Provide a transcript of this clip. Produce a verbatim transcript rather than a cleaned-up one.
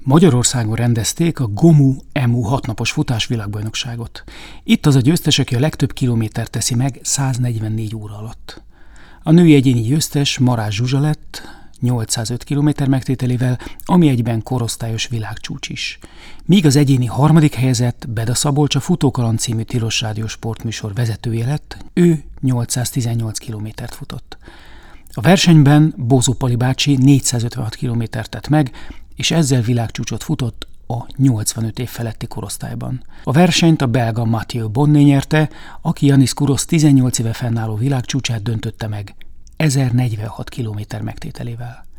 Magyarországon rendezték a Gomu Emu hatnapos futásvilágbajnokságot. Itt az a győztes, aki a legtöbb kilométert teszi meg száznegyvennégy óra alatt. A női egyéni győztes Marázs Zsuzsa lett nyolcszázöt kilométer megtételével, ami egyben korosztályos világcsúcs is. Míg az egyéni harmadik helyezett Beda Szabolcs a Futókaland című tilos rádiós sportműsor vezetője lett, ő nyolcszáztizennyolc kilométert futott. A versenyben Bózó Pali bácsi négyszázötvenhat kilométert tett meg, és ezzel világcsúcsot futott a nyolcvanöt év feletti korosztályban. A versenyt a belga Mathieu Bonnet nyerte, aki Yanis Kouros tizennyolc éve fennálló világcsúcsát döntötte meg ezernegyvenhat kilométer megtételével.